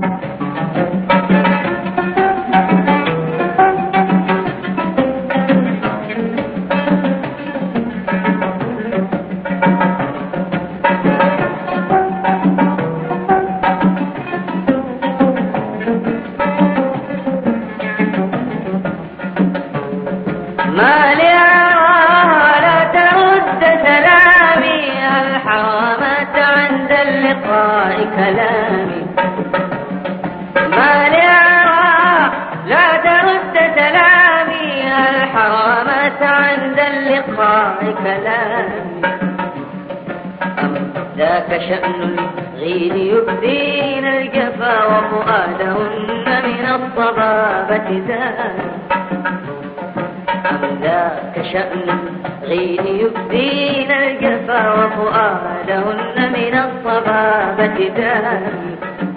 ما لي لا ترد سلامي الحرامة عند اللقاء كلامي. ما لي لا ترد سلامي الحرامة عند اللقاء كلامي. ذاك شأن الغيد يبدين الجفا وفؤادهن من الصبابة داني. ذاك شأن الغيد يبدين الجفا وفؤادهن من الصبابة داني.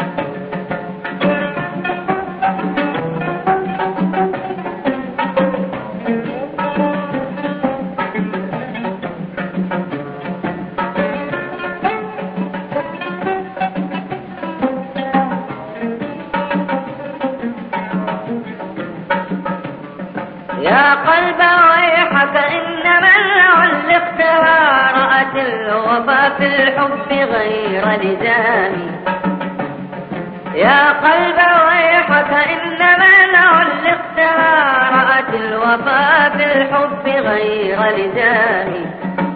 يا قلب ويحك إن من علقت رأت الوفا في الحب غير لزامي. يا قلب ويحك إن من علقت رأت الوفا في الحب غير لزامي.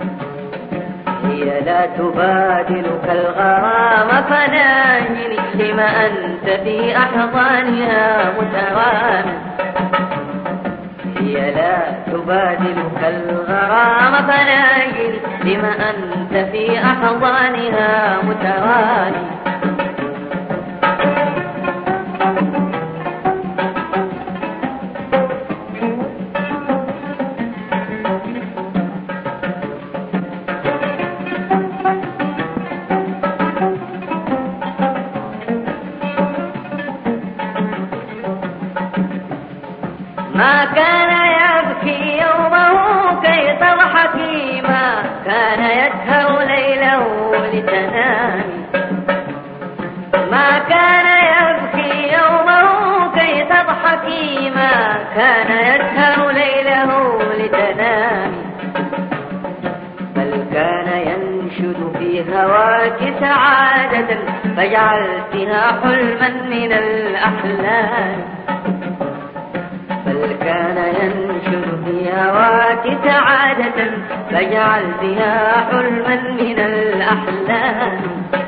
هي لا تبادلك الغرام فناجني لما أنت في أحضانها متغامي. هي لا تبادلك الغرام فناجني لما أنت في أحضانها متغاني. ما كان يبكي يومه كي تضحكي، ما كان يسهر ليله لتنامي. ما كان يبكي يومه كي تضحكي، ما كان يسهر ليله لتنامي. بل كان ينشد في هواك سعادة فجعلتها حلما من الأحلام. بل كان ينشر في هواك سعادة فجعلتها حلما من الأحلام.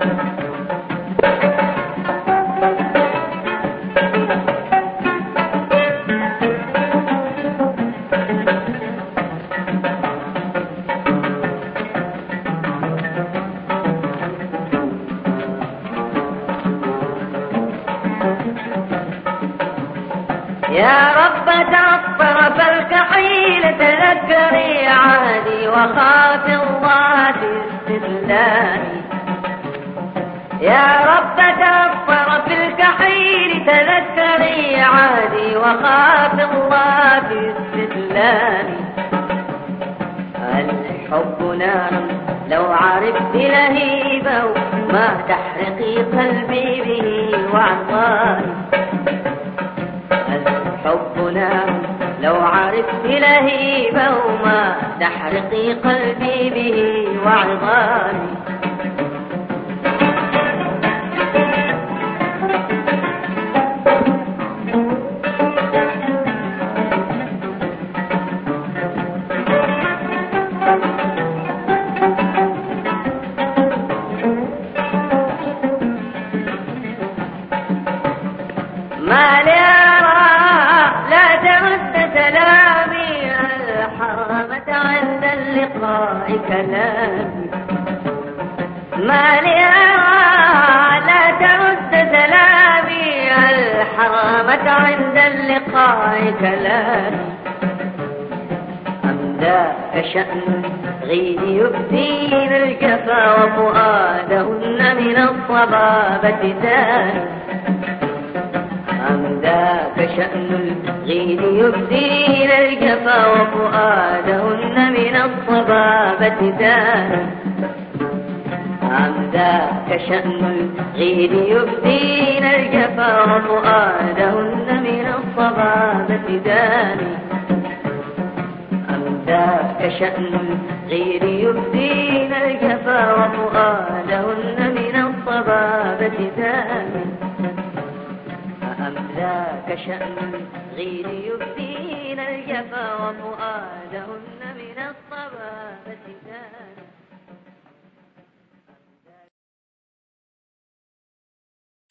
يا رب تعطر فالكحيل تذكري عهدي وخاف الله في استدلالي. يا رب تعطر في الكحيل تذكري عهدي وخاف الله في استدلالي. الحب نار لو عرفت لهيبه ما تحرقي قلبي به وعطاري. الحب نار لو عرفت لهيبه ما تحرقي قلبي به وعظامي. ما لي لا ترد سلامي الحرامة عند اللقاء كلامي. ما لي لا ترد سلامي الحرامة عند اللقاء كلامي. أم ذاك شأن غيد يبدين الجفا وفؤادهن من الصبابة داني. أم ذاك شأن الغيد يبدين الجفا وفؤادهن من الصبابة داني. أم ذاك شأن الغير يبدين الجفا وفؤادهن من الصبابة داني أم ذاك شأن الغير يبدين الجفا وفؤادهن من الصبابة داني أم ذاك شأن الغير يبدين الجفا وفؤادهن